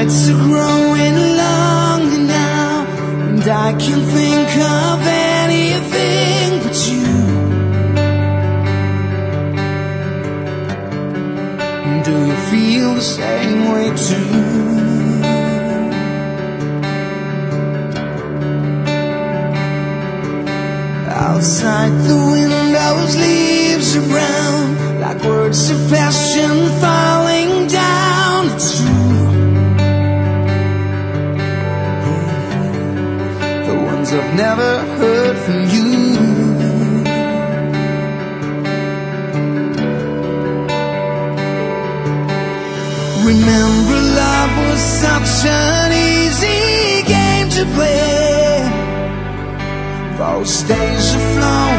nights are growing longer now, and I can't think of anything but you. Do you feel the same way too? Outside the windows, leaves are brown, like words of passion falling down. It's true, the ones I've never heard from you. Remember, love was such an easy game to play. Those days are flowing